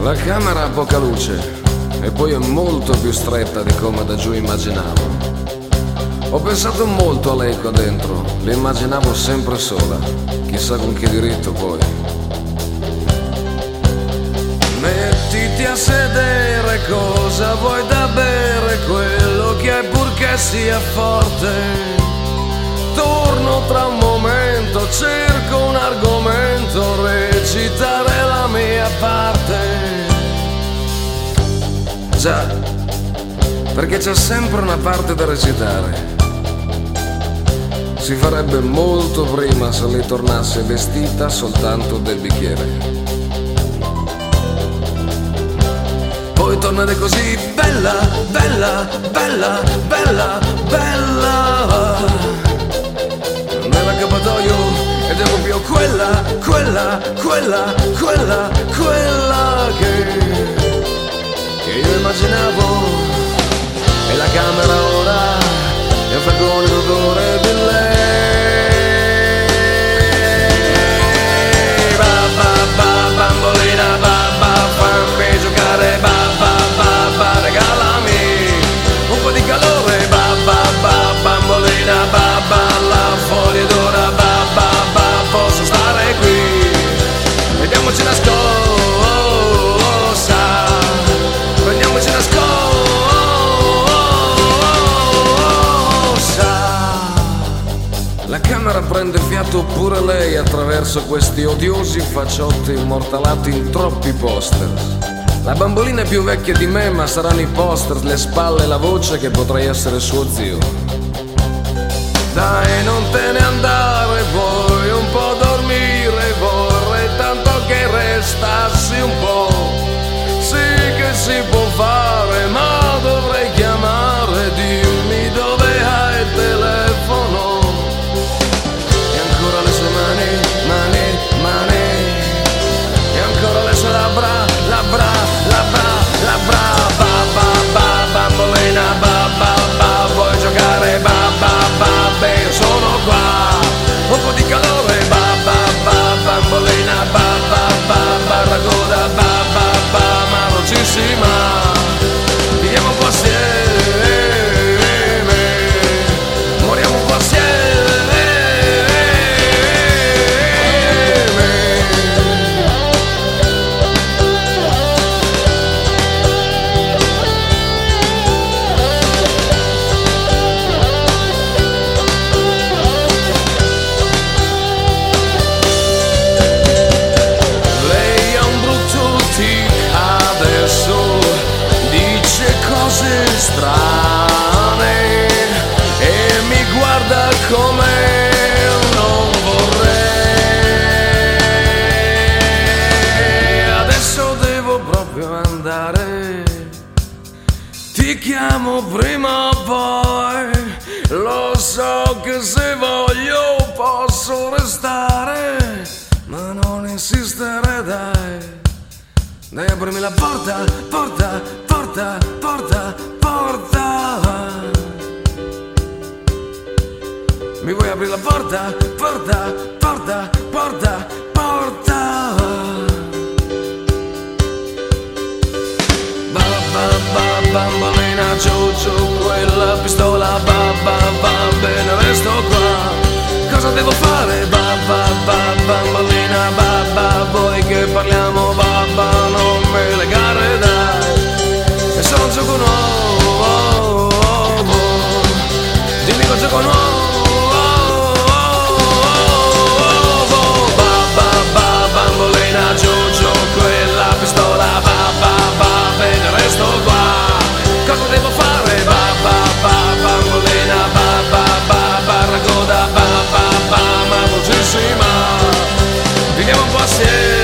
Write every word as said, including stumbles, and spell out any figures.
La camera ha poca luce e poi è molto più stretta di come da giù immaginavo. Ho pensato molto a lei qua dentro, l'immaginavo sempre sola, chissà con che diritto poi. Mettiti a sedere, cosa vuoi da bere, quello che hai purché sia forte. Torno tra un momento, cerco un argomento, recitare la mia parte. Già, perché c'è sempre una parte da recitare. Si farebbe molto prima se lei tornasse vestita soltanto del bicchiere. Poi tornare così bella, bella, bella, bella, bella nell'accappatoio ed ero più quella, quella, quella, quella, quella che, che io immaginavo. E la camera ora è un flacone d'odore di lei. Ba ba ba bambolina, ba ba fammi giocare, ba ba ba ba regalami un po' di calore, ba ba ba bambolina, ba ba la foglia d'ora, ba ba ba posso stare qui, vediamoci una scossa, prendiamoci una scossa. La camera prende fiato pure lei attraverso questi odiosi facciotti immortalati in troppi poster. La bambolina è più vecchia di me, ma saranno i poster, le spalle e la voce che potrei essere suo zio. Dai, non te ne andare, vuoi un po' dormire, vorrei tanto che restassi un po'. Sì che si può fare, ma dovrei chiamare, dimmi dove hai il telefono. Le sue mani, mani, mani, e ancora le sue labbra, labbra, labbra, labbra, ba ba ba bambolina, ba ba ba, vuoi giocare, ba ba ba, beh io sono qua, un po' di calore, ba ba ba bambolina, ba ba ba, barracuda, ba ba ba, marocissima, viviamo un po' assieme, moriamo un po' assieme. Strane e mi guarda come non vorrei. Adesso devo proprio andare, ti chiamo prima o poi, lo so che se voglio posso restare, ma non insistere dai. Dai, aprimi la porta, porta, porta, porta, porta. Mi vuoi aprire la porta, porta, porta, porta, porta. Ba ba ba bambolina, giù giù quella pistola, ba ba ba, bene resto qua. Cosa devo fare? Ba ba ba bambolina, ba ba, vuoi che parliamo? Ba ba, non me legare dai, è solo un gioco nuovo, dimmi che gioco nuovo. Ba ba ba bambolina, giù giù quella pistola, ba ba ba, bene resto qua. Cosa devo fare? Ba ba ba bambolina, ba ba ba, barracuda, ba ba ba, ma dolcissima, viviamo un po' assieme.